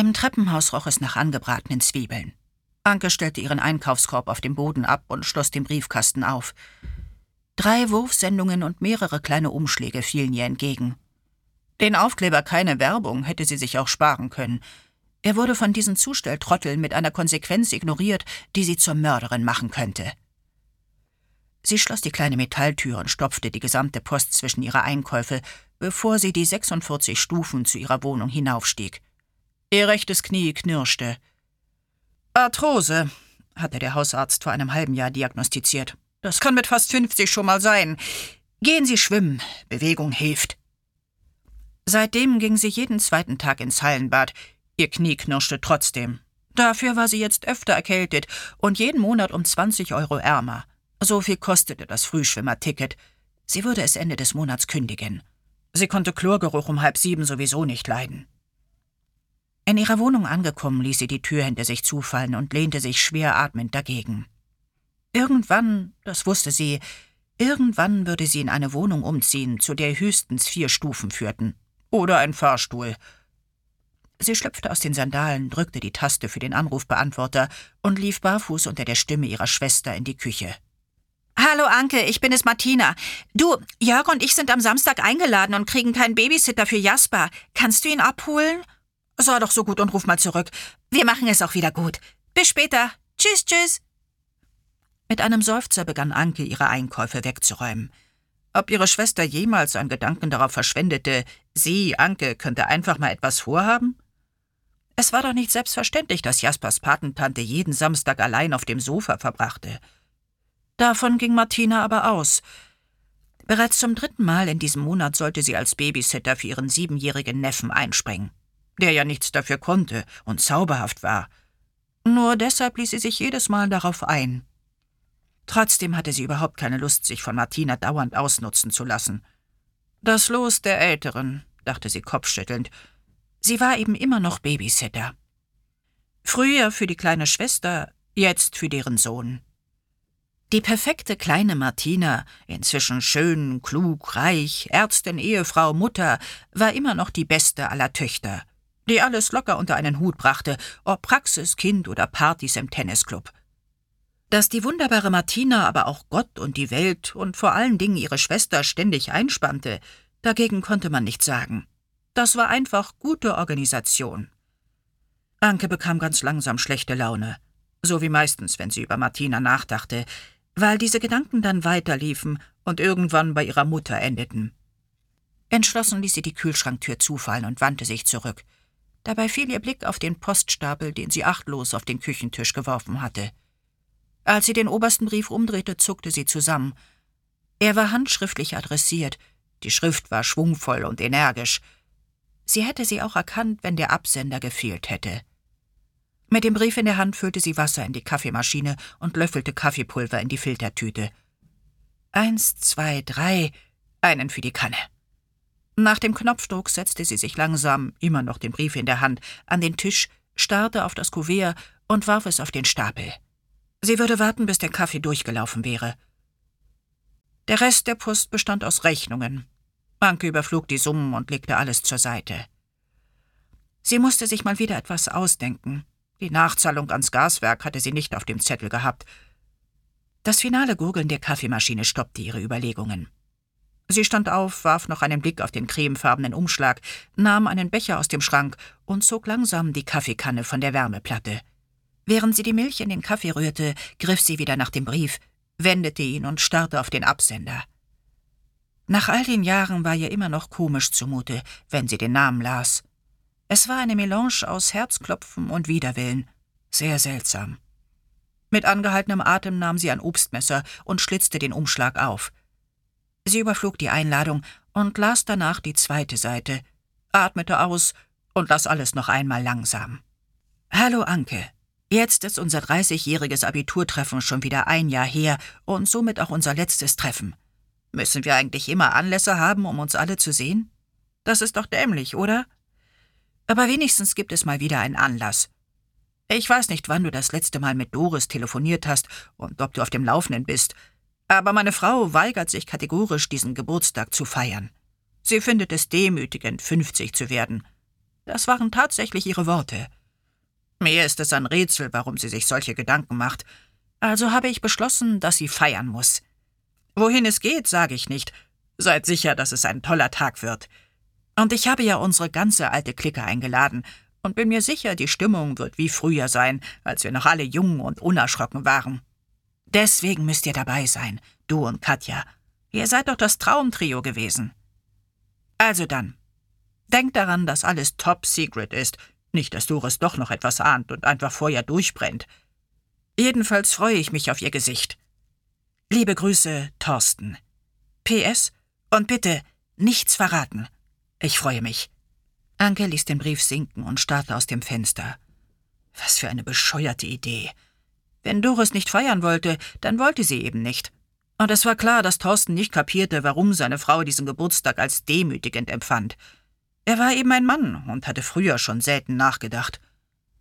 Im Treppenhaus roch es nach angebratenen Zwiebeln. Anke stellte ihren Einkaufskorb auf dem Boden ab und schloss den Briefkasten auf. 3 Wurfsendungen und mehrere kleine Umschläge fielen ihr entgegen. Den Aufkleber »Keine Werbung« hätte sie sich auch sparen können. Er wurde von diesen Zustelltrotteln mit einer Konsequenz ignoriert, die sie zur Mörderin machen könnte. Sie schloss die kleine Metalltür und stopfte die gesamte Post zwischen ihre Einkäufe, bevor sie die 46 Stufen zu ihrer Wohnung hinaufstieg. Ihr rechtes Knie knirschte. »Arthrose«, hatte der Hausarzt vor einem halben Jahr diagnostiziert. »Das kann mit fast 50 schon mal sein. Gehen Sie schwimmen, Bewegung hilft.« Seitdem ging sie jeden 2. Tag ins Hallenbad. Ihr Knie knirschte trotzdem. Dafür war sie jetzt öfter erkältet und jeden Monat um 20 € ärmer. So viel kostete das Frühschwimmerticket. Sie würde es Ende des Monats kündigen. Sie konnte Chlorgeruch um 6:30 sowieso nicht leiden. In ihrer Wohnung angekommen, ließ sie die Tür hinter sich zufallen und lehnte sich schwer atmend dagegen. Irgendwann, das wusste sie, irgendwann würde sie in eine Wohnung umziehen, zu der höchstens 4 Stufen führten. Oder ein Fahrstuhl. Sie schlüpfte aus den Sandalen, drückte die Taste für den Anrufbeantworter und lief barfuß unter der Stimme ihrer Schwester in die Küche. »Hallo Anke, ich bin es Martina. Du, Jörg und ich sind am Samstag eingeladen und kriegen keinen Babysitter für Jasper. Kannst du ihn abholen? Sei doch so gut und ruf mal zurück. Wir machen es auch wieder gut. Bis später. Tschüss, tschüss.« Mit einem Seufzer begann Anke, ihre Einkäufe wegzuräumen. Ob ihre Schwester jemals einen Gedanken darauf verschwendete, sie, Anke, könnte einfach mal etwas vorhaben? Es war doch nicht selbstverständlich, dass Jaspers Patentante jeden Samstag allein auf dem Sofa verbrachte. Davon ging Martina aber aus. Bereits zum 3. Mal in diesem Monat sollte sie als Babysitter für ihren 7-jährigen Neffen einspringen, der ja nichts dafür konnte und zauberhaft war. Nur deshalb ließ sie sich jedes Mal darauf ein. Trotzdem hatte sie überhaupt keine Lust, sich von Martina dauernd ausnutzen zu lassen. Das Los der Älteren, dachte sie kopfschüttelnd. Sie war eben immer noch Babysitter. Früher für die kleine Schwester, jetzt für deren Sohn. Die perfekte kleine Martina, inzwischen schön, klug, reich, Ärztin, Ehefrau, Mutter, war immer noch die beste aller Töchter, die alles locker unter einen Hut brachte, ob Praxis, Kind oder Partys im Tennisclub. Dass die wunderbare Martina aber auch Gott und die Welt und vor allen Dingen ihre Schwester ständig einspannte, dagegen konnte man nichts sagen. Das war einfach gute Organisation. Anke bekam ganz langsam schlechte Laune, so wie meistens, wenn sie über Martina nachdachte, weil diese Gedanken dann weiterliefen und irgendwann bei ihrer Mutter endeten. Entschlossen ließ sie die Kühlschranktür zufallen und wandte sich zurück. Dabei fiel ihr Blick auf den Poststapel, den sie achtlos auf den Küchentisch geworfen hatte. Als sie den obersten Brief umdrehte, zuckte sie zusammen. Er war handschriftlich adressiert, die Schrift war schwungvoll und energisch. Sie hätte sie auch erkannt, wenn der Absender gefehlt hätte. Mit dem Brief in der Hand füllte sie Wasser in die Kaffeemaschine und löffelte Kaffeepulver in die Filtertüte. 1, 2, 3, einen für die Kanne. Nach dem Knopfdruck setzte sie sich langsam, immer noch den Brief in der Hand, an den Tisch, starrte auf das Kuvert und warf es auf den Stapel. Sie würde warten, bis der Kaffee durchgelaufen wäre. Der Rest der Post bestand aus Rechnungen. Anke überflog die Summen und legte alles zur Seite. Sie musste sich mal wieder etwas ausdenken. Die Nachzahlung ans Gaswerk hatte sie nicht auf dem Zettel gehabt. Das finale Gurgeln der Kaffeemaschine stoppte ihre Überlegungen. Sie stand auf, warf noch einen Blick auf den cremefarbenen Umschlag, nahm einen Becher aus dem Schrank und zog langsam die Kaffeekanne von der Wärmeplatte. Während sie die Milch in den Kaffee rührte, griff sie wieder nach dem Brief, wendete ihn und starrte auf den Absender. Nach all den Jahren war ihr immer noch komisch zumute, wenn sie den Namen las. Es war eine Melange aus Herzklopfen und Widerwillen. Sehr seltsam. Mit angehaltenem Atem nahm sie ein Obstmesser und schlitzte den Umschlag auf. Sie überflog die Einladung und las danach die 2. Seite, atmete aus und las alles noch einmal langsam. »Hallo Anke, jetzt ist unser 30-jähriges Abiturtreffen schon wieder 1 Jahr her und somit auch unser letztes Treffen. Müssen wir eigentlich immer Anlässe haben, um uns alle zu sehen? Das ist doch dämlich, oder? Aber wenigstens gibt es mal wieder einen Anlass. Ich weiß nicht, wann du das letzte Mal mit Doris telefoniert hast und ob du auf dem Laufenden bist, aber meine Frau weigert sich kategorisch, diesen Geburtstag zu feiern. Sie findet es demütigend, 50 zu werden. Das waren tatsächlich ihre Worte. Mir ist es ein Rätsel, warum sie sich solche Gedanken macht. Also habe ich beschlossen, dass sie feiern muss. Wohin es geht, sage ich nicht. Seid sicher, dass es ein toller Tag wird. Und ich habe ja unsere ganze alte Clique eingeladen und bin mir sicher, die Stimmung wird wie früher sein, als wir noch alle jung und unerschrocken waren. Deswegen müsst ihr dabei sein, du und Katja. Ihr seid doch das Traumtrio gewesen. Also dann, denkt daran, dass alles top secret ist, nicht, dass Doris doch noch etwas ahnt und einfach Feuer durchbrennt. Jedenfalls freue ich mich auf ihr Gesicht. Liebe Grüße, Thorsten. PS, und bitte nichts verraten. Ich freue mich. Anke ließ den Brief sinken und starrte aus dem Fenster. Was für eine bescheuerte Idee. Wenn Doris nicht feiern wollte, dann wollte sie eben nicht. Und es war klar, dass Thorsten nicht kapierte, warum seine Frau diesen Geburtstag als demütigend empfand. Er war eben ein Mann und hatte früher schon selten nachgedacht.